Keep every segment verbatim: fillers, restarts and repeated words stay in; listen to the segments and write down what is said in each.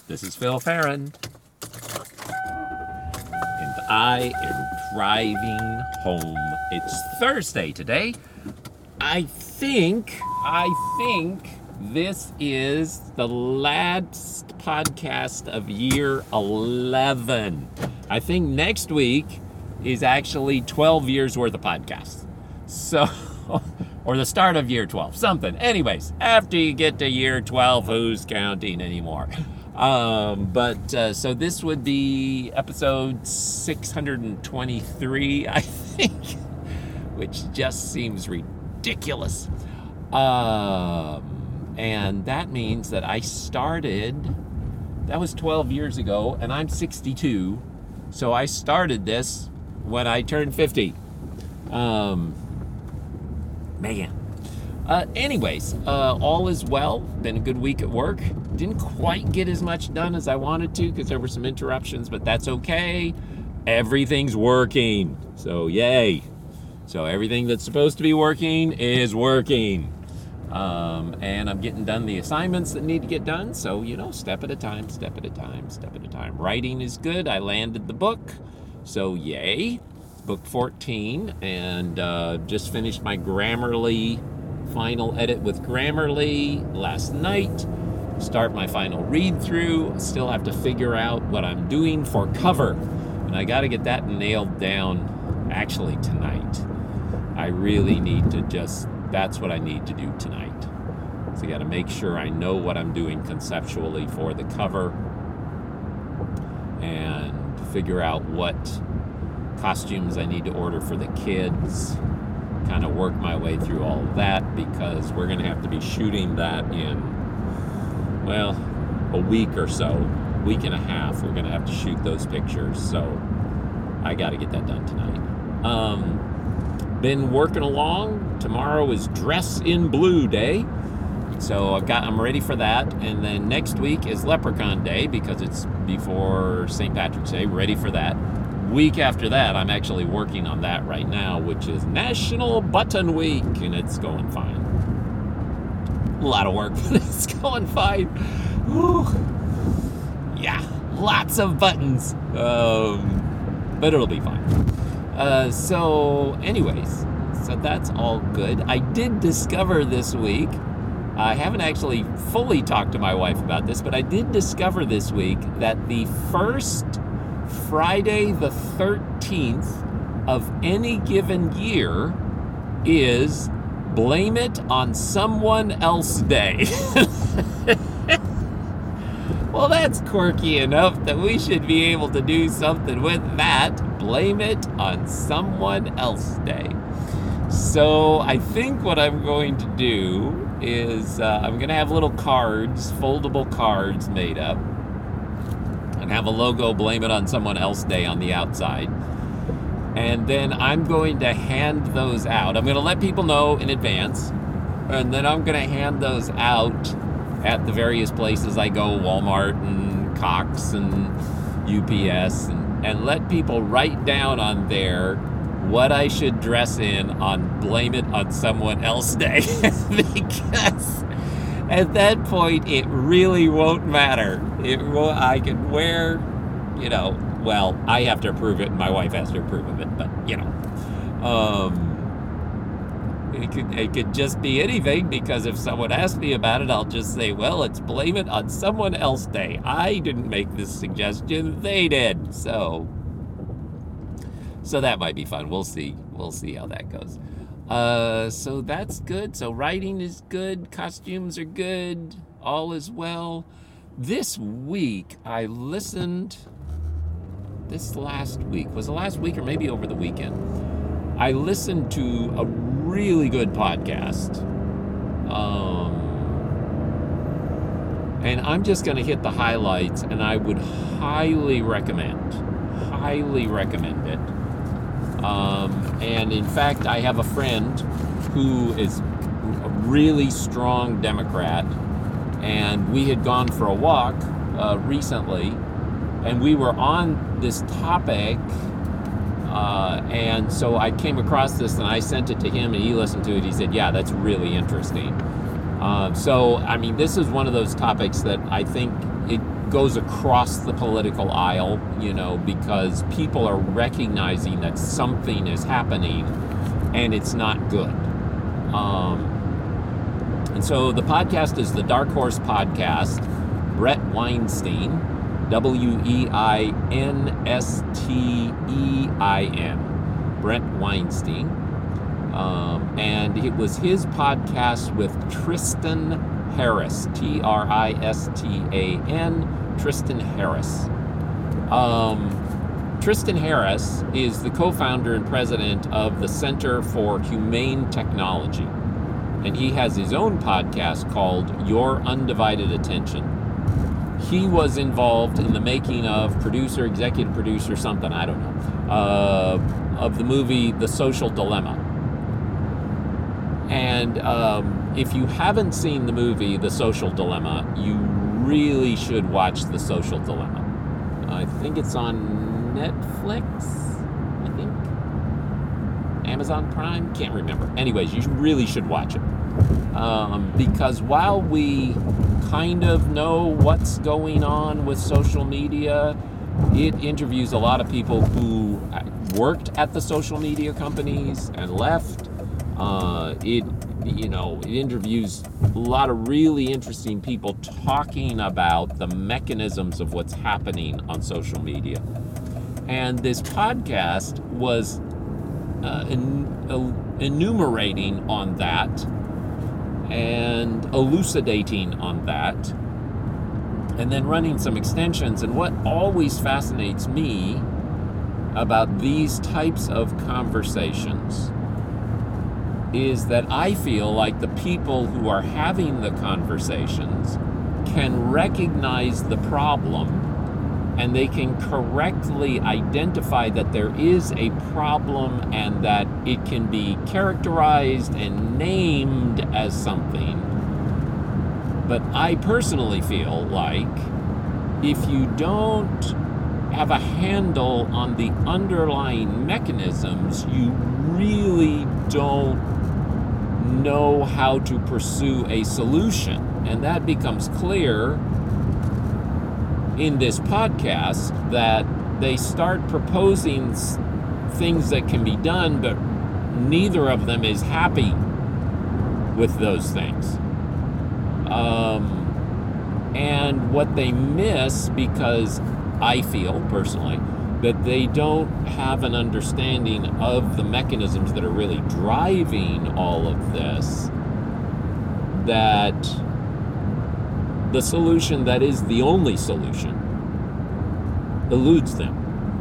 This is Phil Farron, and I am driving home. It's Thursday today. I think, I think this is the last podcast of year eleven. I think next week is actually twelve years worth of podcasts. So, or the start of year twelve, something. Anyways, after you get to year twelve, who's counting anymore? Um, but, uh, so this would be episode six hundred twenty-three, I think, which just seems ridiculous. Um, and that means that I started, that was twelve years ago, and I'm sixty-two, so I started this when I turned fifty. Um, man. Uh, anyways, uh, all is well. Been a good week at work. Didn't quite get as much done as I wanted to because there were some interruptions, but that's okay. Everything's working. So, yay. So, everything that's supposed to be working is working. Um, and I'm getting done the assignments that need to get done. So, you know, step at a time, step at a time, step at a time. Writing is good. I landed the book. So, yay. Book fourteen. And uh, just finished my Grammarly final edit with Grammarly last night. Start my final read through. Still have to figure out what I'm doing for cover. And I got to get that nailed down actually tonight. I really need to just, that's what I need to do tonight. So I got to make sure I know what I'm doing conceptually for the cover and figure out what costumes I need to order for the kids. Kind of work my way through all of that because we're going to have to be shooting that in, well, a week or so, week and a half. We're going to have to shoot those pictures, so I got to get that done tonight. Um, been working along. Tomorrow is Dress in Blue Day, so I've got I'm ready for that. And then next week is Leprechaun Day because it's before Saint Patrick's Day. Ready for that. Week after that, I'm actually working on that right now, which is National Button Week, and it's going fine. A lot of work, but it's going fine. Whew. Yeah, lots of buttons, um, but it'll be fine. Uh, so, anyways, so that's all good. I did discover this week, I haven't actually fully talked to my wife about this, but I did discover this week that the first Friday the thirteenth of any given year is Blame It on Someone Else Day. Well, that's quirky enough that we should be able to do something with that. Blame It on Someone Else Day. So I think what I'm going to do is uh, I'm going to have little cards, foldable cards made up, and have a logo, Blame It on Someone Else Day on the outside. And then I'm going to hand those out. I'm going to let people know in advance. And then I'm going to hand those out at the various places I go, Walmart and Cox and U P S, and, and let people write down on there what I should dress in on Blame It on Someone Else Day. Because at that point, it really won't matter. It will, I can wear, you know, well, I have to approve it and my wife has to approve of it, but, you know. Um, it could, it could just be anything, because if someone asks me about it, I'll just say, well, it's Blame It on Someone Else Day. I didn't make this suggestion, they did. So, so that might be fun. We'll see. We'll see how that goes. Uh, so that's good. So writing is good. Costumes are good. All is well. This week, I listened, this last week, was the last week or maybe over the weekend, I listened to a really good podcast. Um, and I'm just going to hit the highlights, and I would highly recommend, highly recommend it. Um, and in fact, I have a friend who is a really strong Democrat, and we had gone for a walk uh, recently, and we were on this topic, uh, and so I came across this, and I sent it to him, and he listened to it. He said, yeah, that's really interesting. Uh, so, I mean, this is one of those topics that I think it goes across the political aisle, you know, because people are recognizing that something is happening and it's not good. Um, and so the podcast is the Dark Horse Podcast. Bret Weinstein, W E I N S T E I N, Bret Weinstein. Um, and it was his podcast with Tristan Harris, T R I S T A N, Tristan Harris. Um, Tristan Harris is the co-founder and president of the Center for Humane Technology. And he has his own podcast called Your Undivided Attention. He was involved in the making of producer, executive producer, something, I don't know, uh, of the movie The Social Dilemma. And um, if you haven't seen the movie The Social Dilemma, you really should watch The Social Dilemma. I think it's on Netflix, I think. Amazon Prime? Can't remember. Anyways, you really should watch it. Um, because while we kind of know what's going on with social media, it interviews a lot of people who worked at the social media companies and left. Uh, it, you know, it interviews a lot of really interesting people talking about the mechanisms of what's happening on social media. And this podcast was uh, en- enumerating on that and elucidating on that, and then running some extensions. And what always fascinates me about these types of conversations is that I feel like the people who are having the conversations can recognize the problem, and they can correctly identify that there is a problem and that it can be characterized and named as something. But I personally feel like if you don't have a handle on the underlying mechanisms, you really don't know how to pursue a solution. And that becomes clear in this podcast, that they start proposing things that can be done, but neither of them is happy with those things. Um, and what they miss, because I feel personally that they don't have an understanding of the mechanisms that are really driving all of this, that the solution that is the only solution eludes them.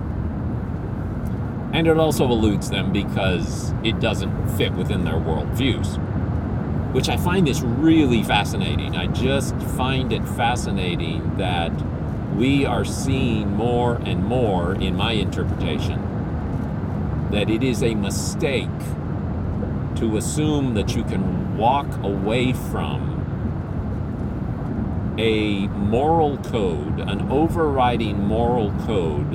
And it also eludes them because it doesn't fit within their worldviews, which I find is really fascinating. I just find it fascinating that we are seeing more and more, in my interpretation, that it is a mistake to assume that you can walk away from a moral code, an overriding moral code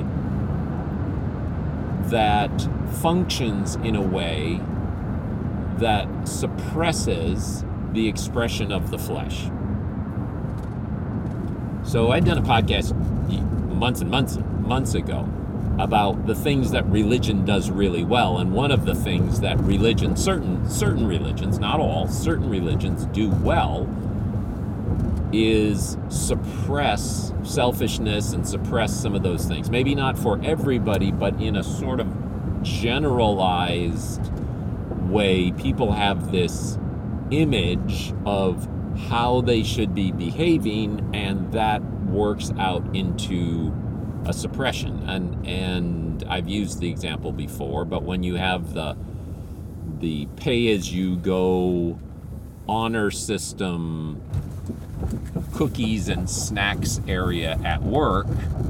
that functions in a way that suppresses the expression of the flesh. So I'd done a podcast months and months and months ago about the things that religion does really well, and one of the things that religion, certain certain religions, not all, certain religions do well, is suppress selfishness and suppress some of those things. Maybe not for everybody, but in a sort of generalized way, people have this image of how they should be behaving, and that works out into a suppression. And and I've used the example before, but when you have the the pay-as-you-go honor system cookies and snacks area at work,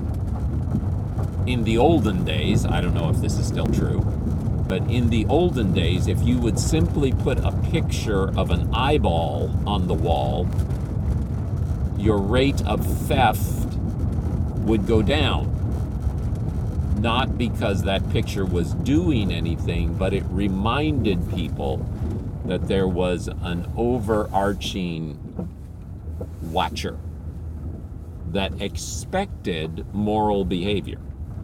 in the olden days, I don't know if this is still true, but in the olden days, if you would simply put a picture of an eyeball on the wall, your rate of theft would go down. Not because that picture was doing anything, but it reminded people that there was an overarching watcher. that expected moral behavior.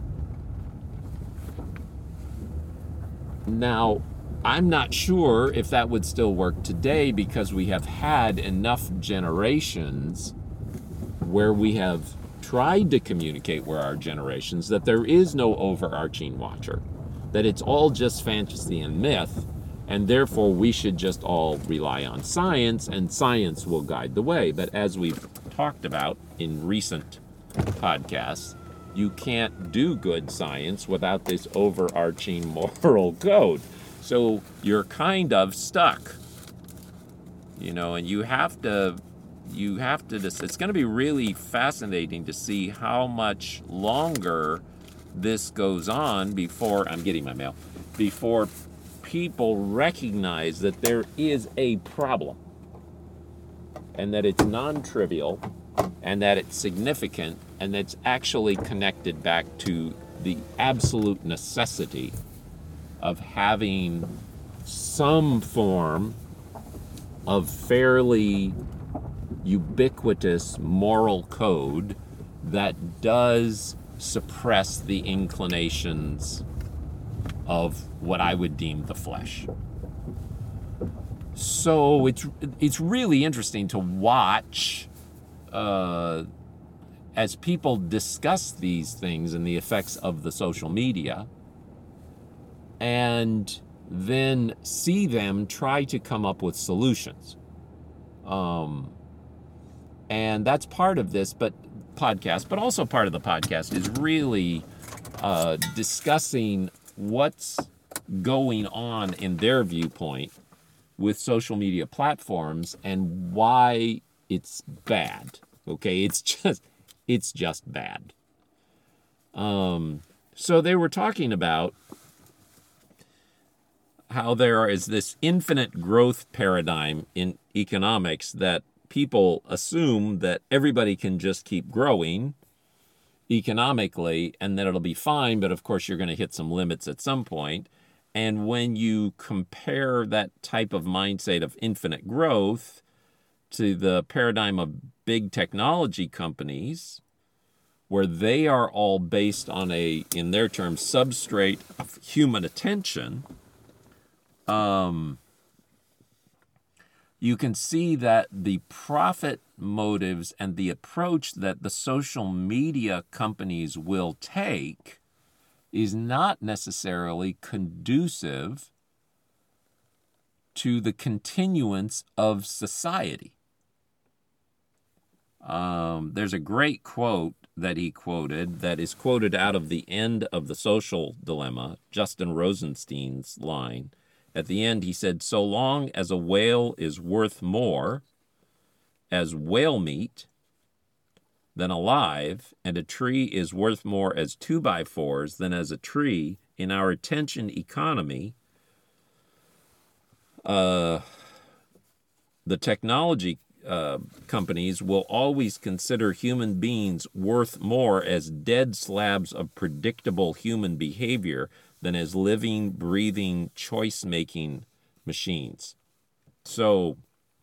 Now, I'm not sure if that would still work today, because we have had enough generations where we have tried to communicate with our generations that there is no overarching watcher, that it's all just fantasy and myth, and therefore we should just all rely on science, and science will guide the way. But as we've talked about in recent podcasts, you can't do good science without this overarching moral code. So you're kind of stuck, you know, and you have to, you have to, it's going to be really fascinating to see how much longer this goes on before, I'm getting my mail, before people recognize that there is a problem and that it's non-trivial and that it's significant and that's actually connected back to the absolute necessity of having some form of fairly ubiquitous moral code that does suppress the inclinations of what I would deem the flesh. So it's it's really interesting to watch uh, as people discuss these things and the effects of the social media, and then see them try to come up with solutions. Um, and that's part of this but podcast, but also part of the podcast is really uh, discussing what's going on in their viewpoint with social media platforms and why it's bad. Okay, it's just it's just bad. Um, so they were talking about how there is this infinite growth paradigm in economics, that people assume that everybody can just keep growing economically and that it'll be fine, but of course you're going to hit some limits at some point. And when you compare that type of mindset of infinite growth to the paradigm of big technology companies, where they are all based on a, in their terms, substrate of human attention, um, you can see that the profit motives and the approach that the social media companies will take is not necessarily conducive to the continuance of society. Um, there's a great quote that he quoted that is quoted out of The End of the Social Dilemma, Justin Rosenstein's line. At the end, he said, "So long as a whale is worth more as whale meat than alive, and a tree is worth more as two-by-fours than as a tree, in our attention economy, uh, the technology uh, companies will always consider human beings worth more as dead slabs of predictable human behavior than as living, breathing, choice-making machines." So,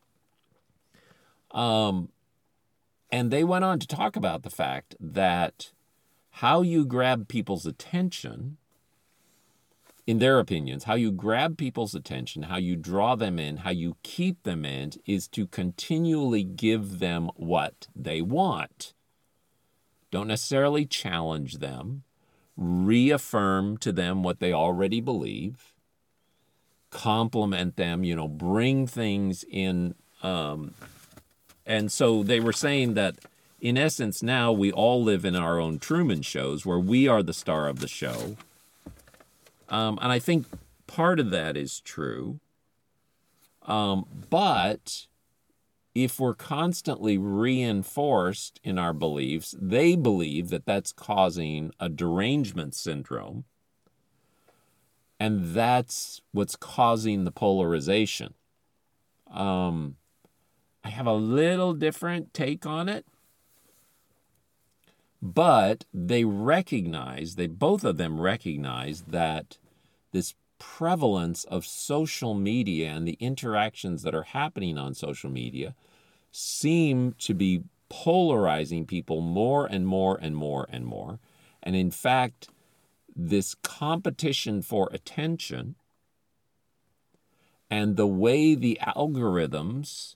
um, and they went on to talk about the fact that how you grab people's attention, in their opinions, how you grab people's attention, how you draw them in, how you keep them in, is to continually give them what they want. Don't necessarily challenge them. Reaffirm to them what they already believe. Compliment them, you know, bring things in. Um, and so they were saying that, in essence, now we all live in our own Truman shows where we are the star of the show. Um, and I think part of that is true. Um, but if we're constantly reinforced in our beliefs, they believe that that's causing a derangement syndrome. And that's what's causing the polarization. Um, I have a little different take on it. But they recognize, they both of them recognize that this prevalence of social media and the interactions that are happening on social media seem to be polarizing people more and more and more and more. And in fact, this competition for attention and the way the algorithms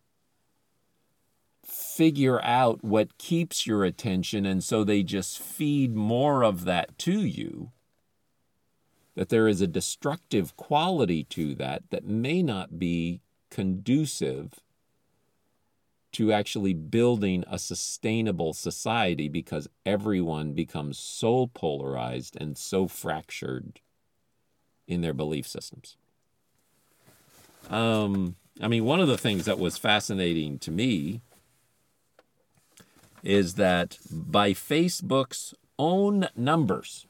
figure out what keeps your attention, and so they just feed more of that to you, that there is a destructive quality to that that may not be conducive to actually building a sustainable society, because everyone becomes so polarized and so fractured in their belief systems. Um, I mean, one of the things that was fascinating to me is that by Facebook's own numbers,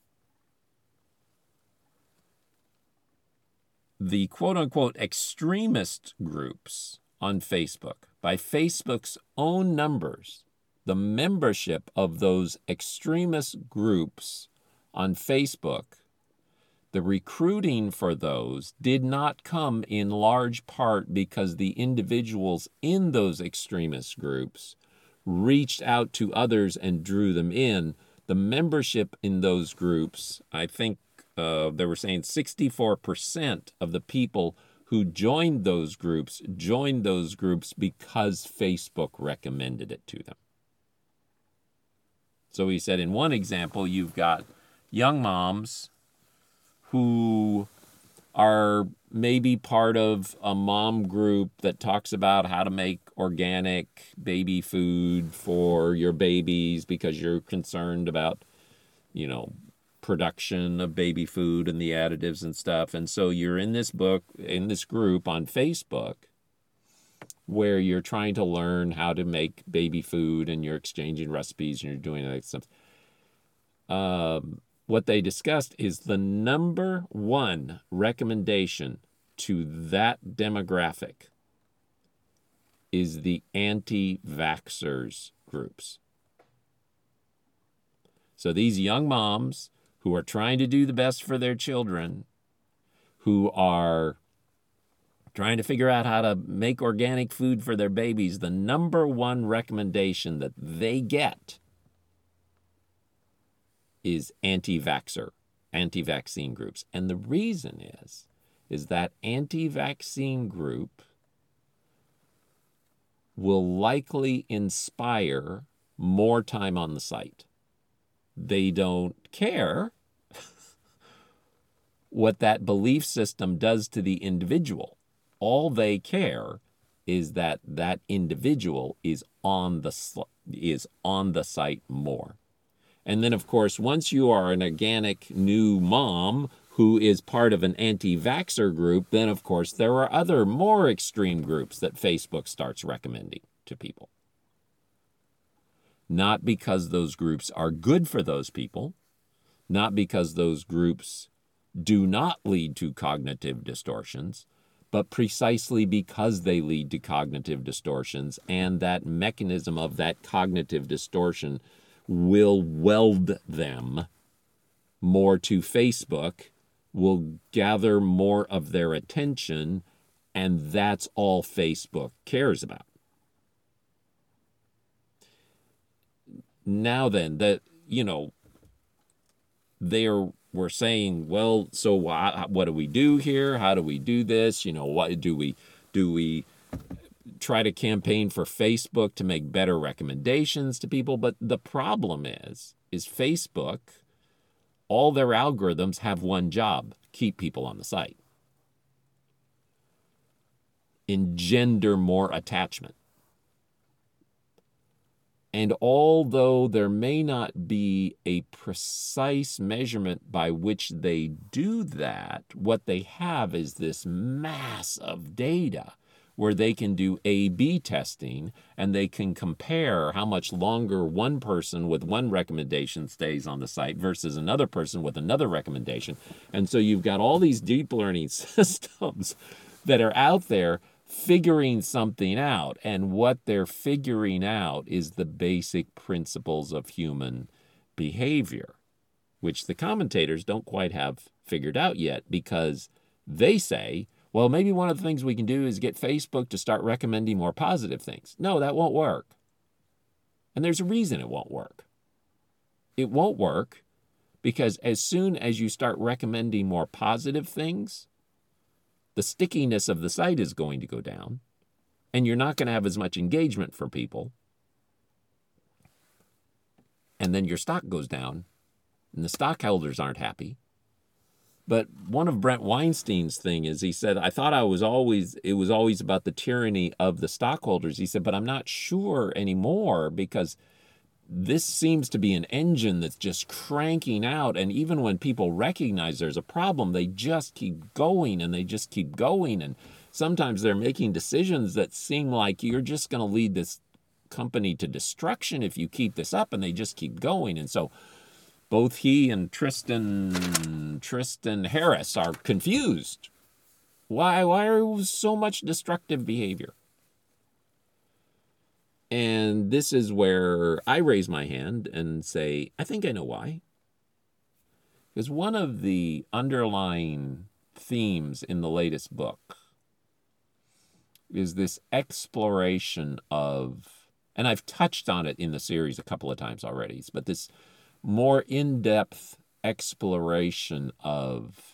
the quote-unquote extremist groups on Facebook, by Facebook's own numbers, the membership of those extremist groups on Facebook, the recruiting for those did not come in large part because the individuals in those extremist groups reached out to others and drew them in. The membership in those groups, I think uh, they were saying sixty-four percent of the people who joined those groups joined those groups because Facebook recommended it to them. So he said in one example, you've got young moms who are maybe part of a mom group that talks about how to make organic baby food for your babies because you're concerned about, you know, production of baby food and the additives and stuff. And so you're in this book, in this group on Facebook, where you're trying to learn how to make baby food and you're exchanging recipes and you're doing that stuff. Um, what they discussed is the number one recommendation to that demographic is the anti-vaxxers groups. So these young moms who are trying to do the best for their children, who are trying to figure out how to make organic food for their babies, the number one recommendation that they get is anti-vaxxer, anti-vaccine groups. And the reason is, is that anti-vaccine group will likely inspire more time on the site. They don't care what that belief system does to the individual. All they care is that that individual is on the is on the site more. And then, of course, once you are an organic new mom who is part of an anti-vaxxer group, then, of course, there are other more extreme groups that Facebook starts recommending to people. Not because those groups are good for those people, not because those groups do not lead to cognitive distortions, but precisely because they lead to cognitive distortions, and that mechanism of that cognitive distortion will weld them more to Facebook, will gather more of their attention, and that's all Facebook cares about. Now then, that, you know, they were saying, well, so what, what do we do here? How do we do this? You know, what do we do? We try to campaign for Facebook to make better recommendations to people. But the problem is, is Facebook, all their algorithms have one job: keep people on the site, engender more attachment. And although there may not be a precise measurement by which they do that, what they have is this mass of data where they can do A B testing, and they can compare how much longer one person with one recommendation stays on the site versus another person with another recommendation. And so you've got all these deep learning systems that are out there figuring something out, and what they're figuring out is the basic principles of human behavior, which the commentators don't quite have figured out yet, because they say, well, maybe one of the things we can do is get Facebook to start recommending more positive things. No, that won't work. And there's a reason it won't work. It won't work because as soon as you start recommending more positive things, the stickiness of the site is going to go down, and you're not going to have as much engagement for people. And then your stock goes down, and the stockholders aren't happy. But one of Brent Weinstein's thing is he said, I thought I was always, it was always about the tyranny of the stockholders. He said, but I'm not sure anymore because this seems to be an engine that's just cranking out. And even when people recognize there's a problem, they just keep going and they just keep going. And sometimes they're making decisions that seem like you're just going to lead this company to destruction if you keep this up, and they just keep going. And so both he and Tristan Tristan Harris are confused. Why, why are so much destructive behavior? And this is where I raise my hand and say, I think I know why. Because one of the underlying themes in the latest book is this exploration of, and I've touched on it in the series a couple of times already, but this more in-depth exploration of,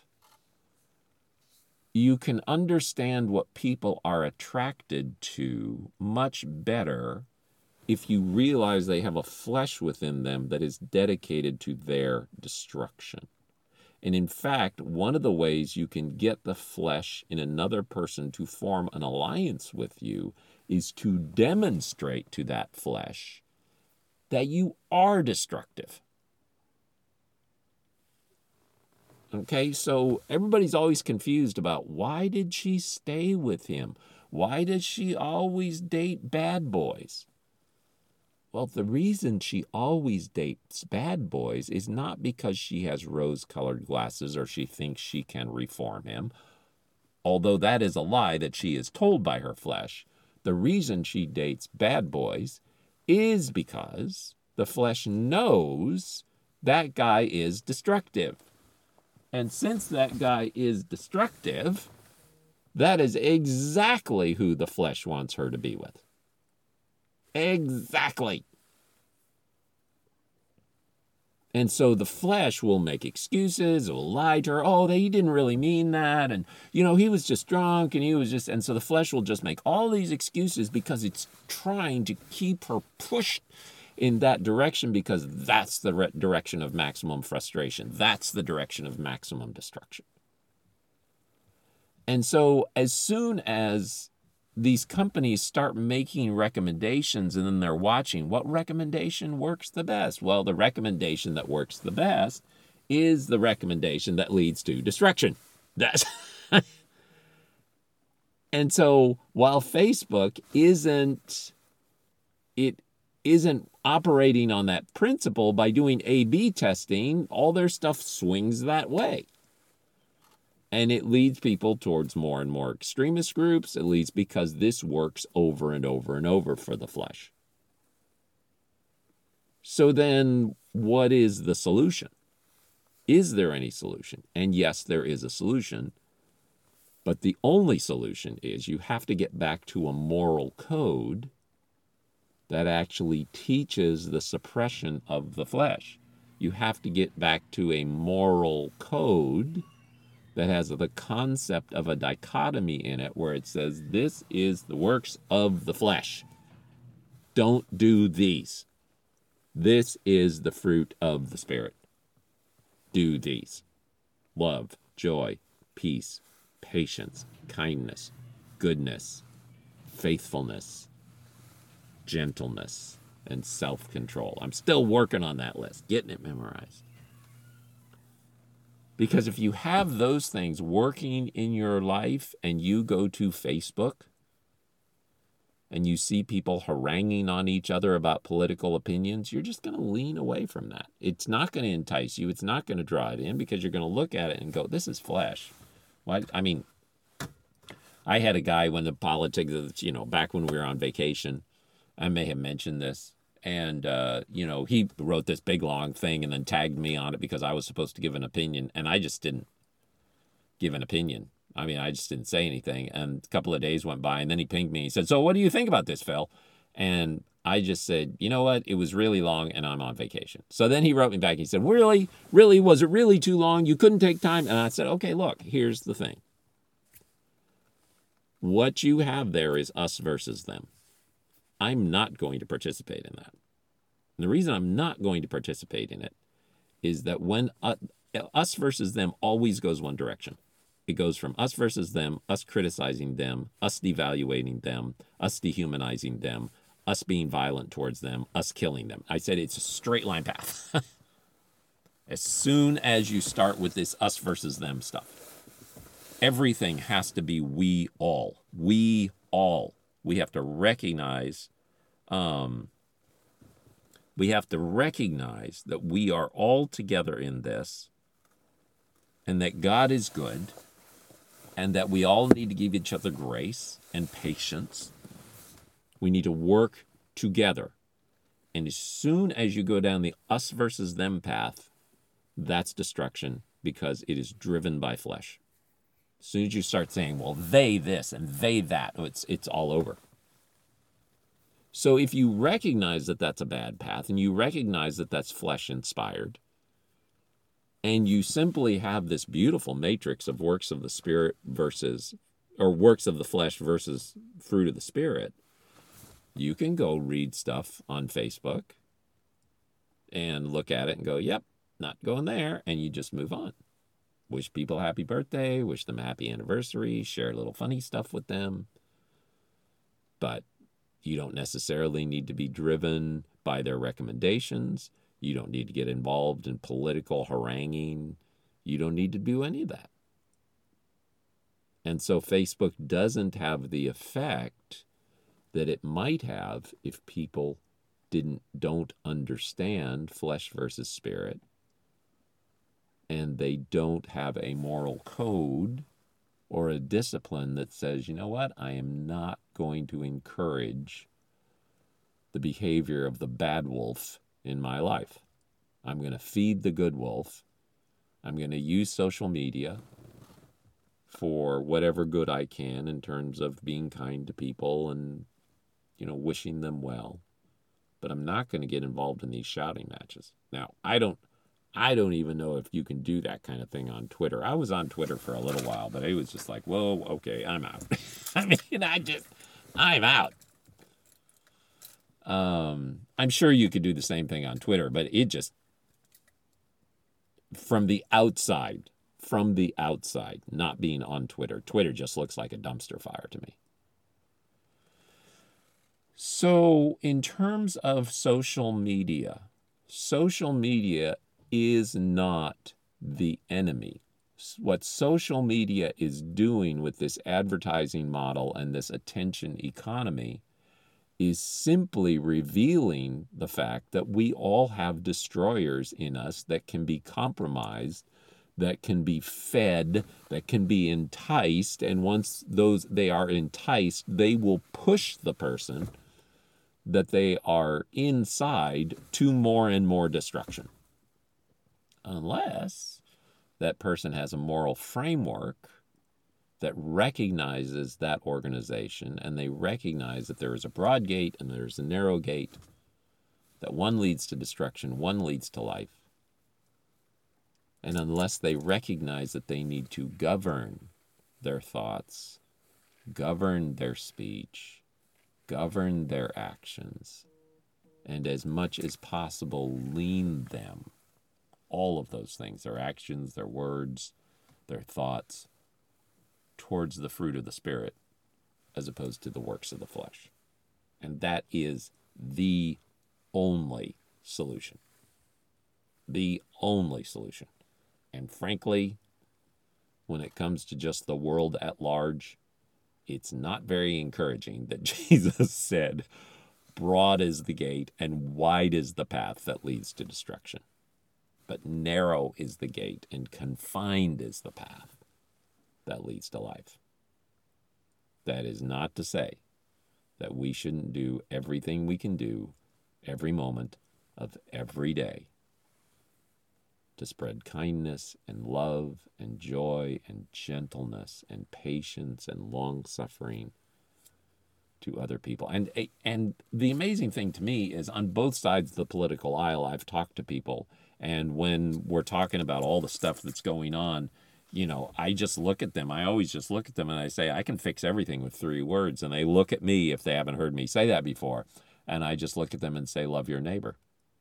you can understand what people are attracted to much better if you realize they have a flesh within them that is dedicated to their destruction. And in fact, one of the ways you can get the flesh in another person to form an alliance with you is to demonstrate to that flesh that you are destructive. Okay, so everybody's always confused about, why did she stay with him? Why does she always date bad boys? Well, the reason she always dates bad boys is not because she has rose-colored glasses or she thinks she can reform him, although that is a lie that she is told by her flesh. The reason she dates bad boys is because the flesh knows that guy is destructive. And since that guy is destructive, that is exactly who the flesh wants her to be with. Exactly. And so the flesh will make excuses, it will lie to her. Oh, he didn't really mean that. And, you know, he was just drunk and he was just, and so the flesh will just make all these excuses because it's trying to keep her pushed in that direction, because that's the re- direction of maximum frustration. That's the direction of maximum destruction. And so as soon as these companies start making recommendations and then they're watching what recommendation works the best, well, the recommendation that works the best is the recommendation that leads to destruction. That's and so while Facebook isn't, it isn't operating on that principle by doing A B testing, all their stuff swings that way. And it leads people towards more and more extremist groups. It leads because this works over and over and over for the flesh. So then what is the solution? Is there any solution? And yes, there is a solution. But the only solution is you have to get back to a moral code that actually teaches the suppression of the flesh. You have to get back to a moral code that has the concept of a dichotomy in it, where it says, this is the works of the flesh. Don't do these. This is the fruit of the Spirit. Do these. Love, joy, peace, patience, kindness, goodness, faithfulness, gentleness, and self-control. I'm still working on that list, getting it memorized. Because if you have those things working in your life and you go to Facebook and you see people haranguing on each other about political opinions, you're just going to lean away from that. It's not going to entice you. It's not going to draw it in, because you're going to look at it and go, this is flesh. Why? I mean, I had a guy when the politics, you know, back when we were on vacation, I may have mentioned this, and, uh, you know, he wrote this big, long thing and then tagged me on it because I was supposed to give an opinion, and I just didn't give an opinion. I mean, I just didn't say anything, and a couple of days went by, and then he pinged me. He said, so what do you think about this, Phil? And I just said, you know what? It was really long and I'm on vacation. So then he wrote me back. He said, really? Really? Was it really too long? You couldn't take time? And I said, okay, look, here's the thing. What you have there is us versus them. I'm not going to participate in that. And the reason I'm not going to participate in it is that when uh, us versus them always goes one direction. It goes from us versus them, us criticizing them, us devaluating them, us dehumanizing them, us being violent towards them, us killing them. I said it's a straight line path. As soon as you start with this us versus them stuff, everything has to be we all. We all. We have to recognize, um, we have to recognize that we are all together in this, and that God is good, and that we all need to give each other grace and patience. We need to work together. And as soon as you go down the us versus them path, that's destruction, because it is driven by flesh. As soon as you start saying, well, they this and they that, it's, it's all over. So if you recognize that that's a bad path, and you recognize that that's flesh-inspired, and you simply have this beautiful matrix of works of the Spirit versus, or works of the flesh versus fruit of the Spirit, you can go read stuff on Facebook and look at it and go, yep, not going there, and you just move on. Wish people happy birthday, wish them a happy anniversary, share a little funny stuff with them. But you don't necessarily need to be driven by their recommendations. You don't need to get involved in political haranguing. You don't need to do any of that. And so Facebook doesn't have the effect that it might have if people didn't don't understand flesh versus spirit, and they don't have a moral code or a discipline that says, you know what, I am not going to encourage the behavior of the bad wolf in my life. I'm going to feed the good wolf. I'm going to use social media for whatever good I can in terms of being kind to people and, you know, wishing them well. But I'm not going to get involved in these shouting matches. Now, I don't I don't even know if you can do that kind of thing on Twitter. I was on Twitter for a little while, but it was just like, whoa, okay, I'm out. I mean, I just, I'm out. Um, I'm sure you could do the same thing on Twitter, but it just, from the outside, from the outside, not being on Twitter, Twitter just looks like a dumpster fire to me. So in terms of social media, social media is not the enemy. What social media is doing with this advertising model and this attention economy is simply revealing the fact that we all have destroyers in us that can be compromised, that can be fed, that can be enticed, and once those they are enticed, they will push the person that they are inside to more and more destruction. Unless that person has a moral framework that recognizes that organization, and they recognize that there is a broad gate and there's a narrow gate, that one leads to destruction, one leads to life. And unless they recognize that they need to govern their thoughts, govern their speech, govern their actions, and as much as possible lean them, all of those things, their actions, their words, their thoughts, towards the fruit of the Spirit as opposed to the works of the flesh. And that is the only solution. The only solution. And frankly, when it comes to just the world at large, it's not very encouraging that Jesus said, broad is the gate and wide is the path that leads to destruction. But narrow is the gate and confined is the path that leads to life. That is not to say that we shouldn't do everything we can do every moment of every day to spread kindness and love and joy and gentleness and patience and long-suffering to other people. And and the amazing thing to me is on both sides of the political aisle, I've talked to people, and when we're talking about all the stuff that's going on, you know, I just look at them. I always just look at them and I say, I can fix everything with three words. And they look at me if they haven't heard me say that before. And I just look at them and say, love your neighbor.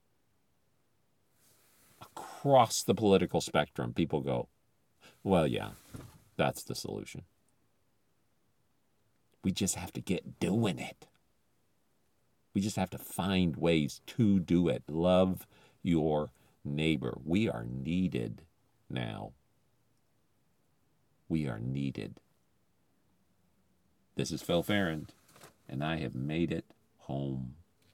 Across the political spectrum, people go, well, yeah, that's the solution. We just have to get doing it. We just have to find ways to do it. Love your neighbor. We are needed now. We are needed. This is Phil Ferrand, and I have made it home.